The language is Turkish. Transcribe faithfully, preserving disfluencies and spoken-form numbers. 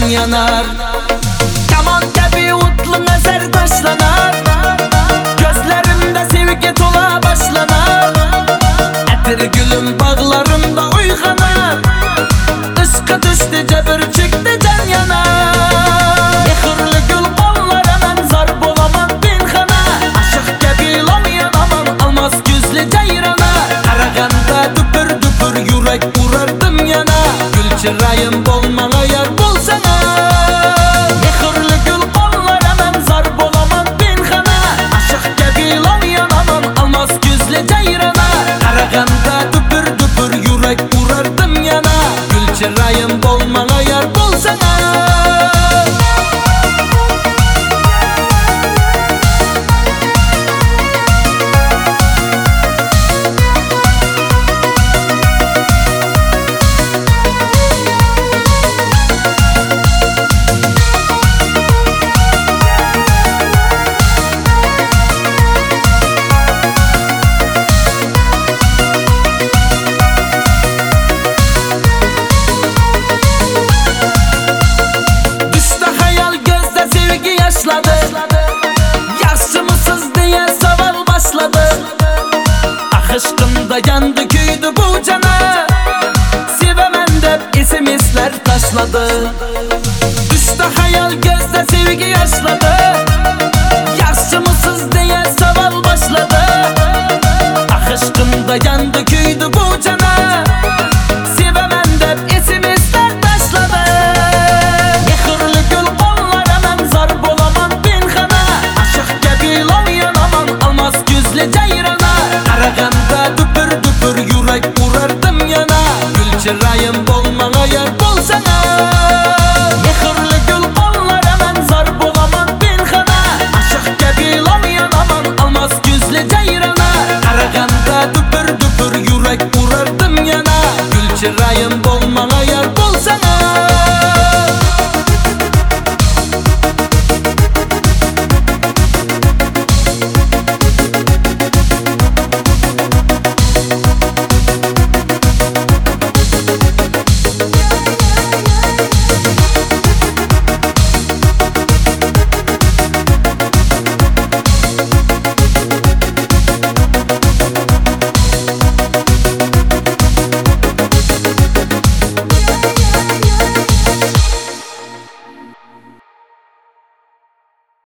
can yanar. Kaman gibi utlu nazar taşlanar, gözlerimde sevgi tola başlanar. Etir gülüm bağlarımda uyğanar, ışkı düştü cebir çıktı can yanar. Mehirli gül kollara ben zar bolamam pinhana, aşık gibi lan yanamam almaz gözlü cayrana. Karaganda düpür düpür yürek vurardım yana, gül çırayım bolmana yar bolsana. Mehirli gül kollara ben zar bolamam pinhana, aşık gibi lan yanamam almaz gözlü cayrana. Karaganda düpür düpür yürek vurardım yana, gül çırayım bolmana yar bolsana. Yaşlı mısınız diye saval başladı. Akışkımda yandı küydü bu cana, sevemem de isim isler taşladı. Düştü hayal gözde sevgi yaşladı.